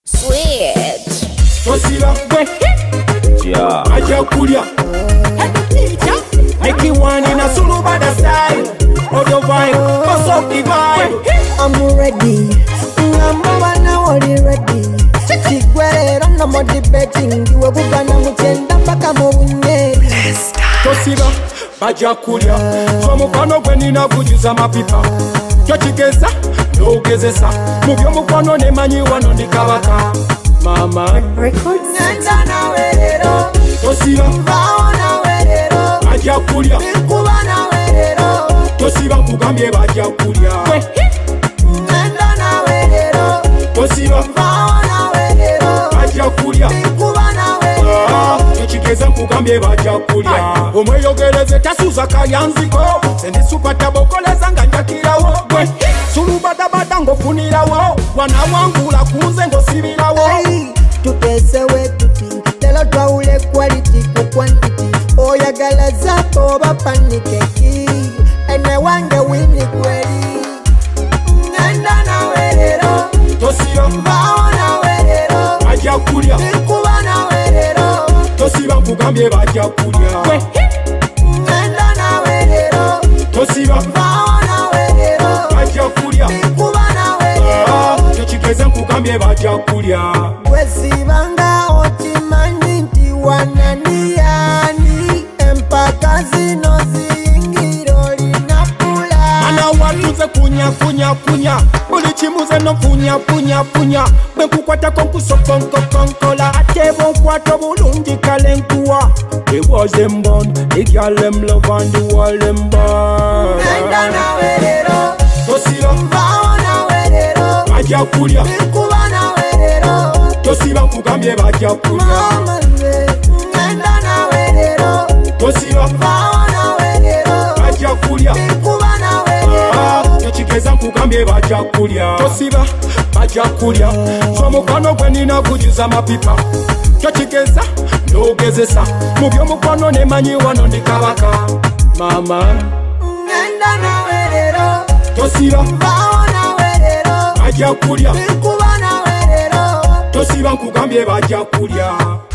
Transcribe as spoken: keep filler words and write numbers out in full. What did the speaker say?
Sweet. Tosila Yeah. aja kulia make you one in a solo by the side of the vibe, what's up the vibe? I'm ready. I'm already ready. Sigwere ronna mo debating. Iwe bugana mutenda mpaka mu bunyeri. Tosila aja kulia somufano gwe nina kujuza mapipa kyokigeza n'ogezesa mu by'omukwano nemanyi wano ndi kabaka mama Nenda nawe lero. tosila Mbao nawe lero. aja kulia Nkuba nawe lero. tosiba nkugambye bajja kulya Nenda nawe lero. tosiba Mbao nawe lero. bajja kulya Nkuba nawe lero. ekigeza nkugambye bajja kulya omweyogereze tasuza kalyanziko sendisupatabokoleza nga njakirawo gwe sulubadabada ng'ofunirawo wanawangula kunze ng'osibirawo Hey, tuteesewe tuti lero twawule quality ku quantity oyagala zako oba panikeki ene wange wini kweri ngenda nawe lero tosiba mbaawo nawe lero bajja kulya nkuba nawe lero tosiba nkugambye bajja kulya ngenda nawe lero tosiba mbaawo nawe lero bajja kulya nkuba nawe lero ekigeza nkugambye bajja kulya wesibanga okimanyi nti wananiyani empaka zino ziyingira olina pula ana watunze kunya kunya kunya buli kimuze no kunya kunya kunya bwe nkukwatako nkusokonkokonkola ate bonkwata bulungi kale nkuwa it was them born the girl them love and the world them burn ngenda nawe lero tosila mbaawo nawe lero bajja kulya nkuba nawe lero tosiba nkugambye bajja kulya mama nze ngenda nawe lero tosiba mbaawo nawe lero bajja kulya nkuba nawe lero ekigeza nkugambye bajja kulya tosiba bajja kulya somukwano gwe nina kujuza mapipa kyokigeza n'ogezesa mu by'omukwano nemanyi wano ndi kabaka mama ngenda nawe lero tosiba mbaawo nawe lero bajja kulya nkuba nawe lero tosiba nkugambye bajja kulya